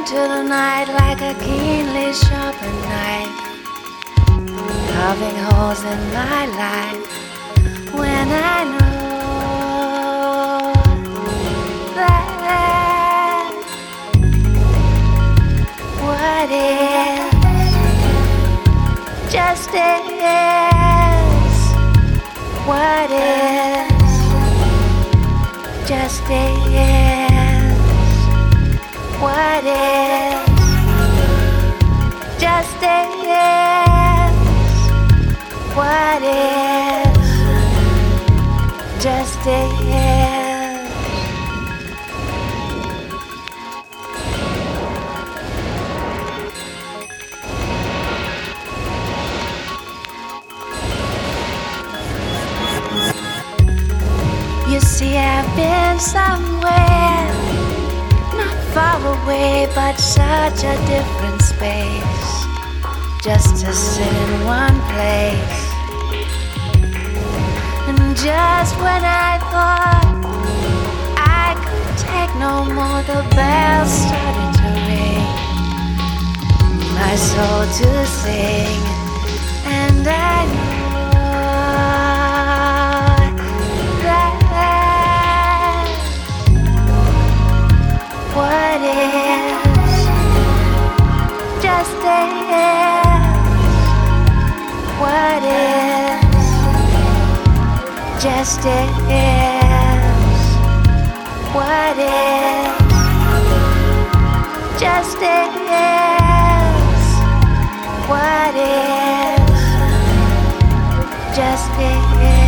into the night like a keenly sharpened knife, carving holes in my life when I know that what is just is, what is just is, what is just is, what is just is. You see, I've been somewhere not far away, but such a different space, just to sit in one place. And just when I thought I could take no more, the bells started to ring, my soul to sing, and I know what is just is, what is just is, what is just is, what is just is.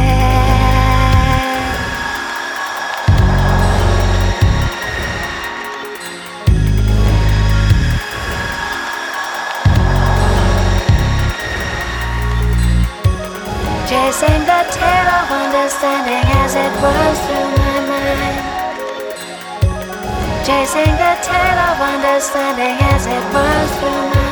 Chasing the tail of understanding as it runs through my mind. Chasing the tail of understanding as it runs through my mind.